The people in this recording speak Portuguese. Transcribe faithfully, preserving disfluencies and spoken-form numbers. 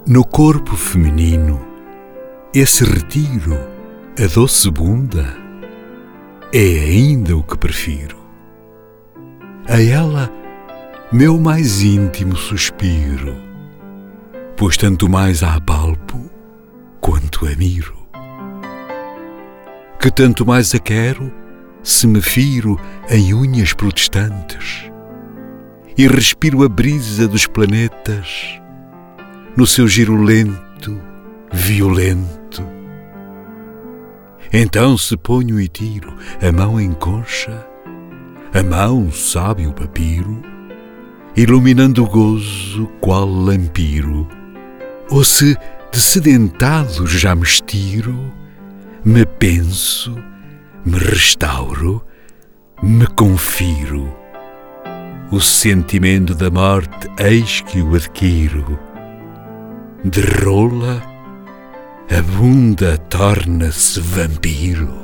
No corpo feminino, esse retiro, a doce bunda, é ainda o que prefiro. A ela, meu mais íntimo suspiro, pois tanto mais a apalpo quanto a miro. Que tanto mais a quero se me firo em unhas protestantes e respiro a brisa dos planetas no seu giro lento, violento. Então se ponho e tiro a mão em concha, a mão sabe o papiro, iluminando o gozo qual lampiro. Ou se de sedentado já me estiro, me penso, me restauro, me confiro. O sentimento da morte eis que o adquiro. De rola, a bunda torna-se vampiro.